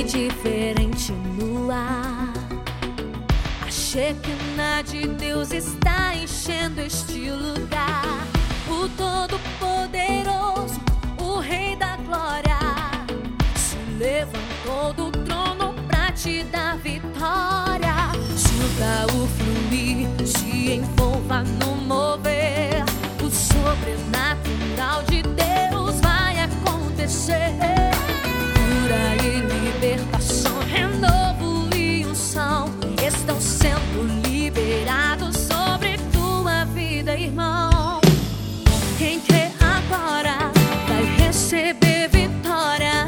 diferente no ar. A Shekinah de Deus está enchendo este lugar. O Todo-Poderoso, o Rei da Glória, se levantou do trono pra te dar vitória. Sinta o fluir, se envolva no mover. O sobrenatural de Deus vai acontecer. Cura e libertação, renovo e unção estão sendo liberados sobre tua vida, irmão. Quem crê agora vai receber vitória.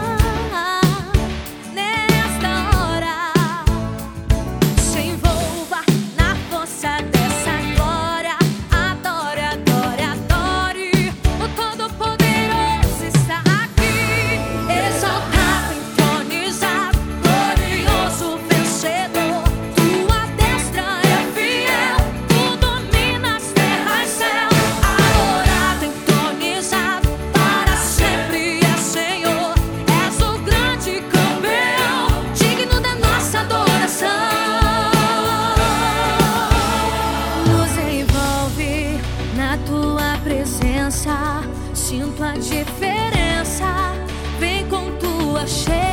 Nesta hora, se envolva na força dessa glória. Adore, adore, adore. O Todo-Poderoso está aqui, exaltado, entronizado, glorioso, vencedor. Tua destra é fiel, tu dominas terra e céu. Adorado, entronizado, para sempre é Senhor. És o grande campeão, digno da nossa adoração. Nos envolve na tua presença, sinto a diferença. Vem com tua cheia.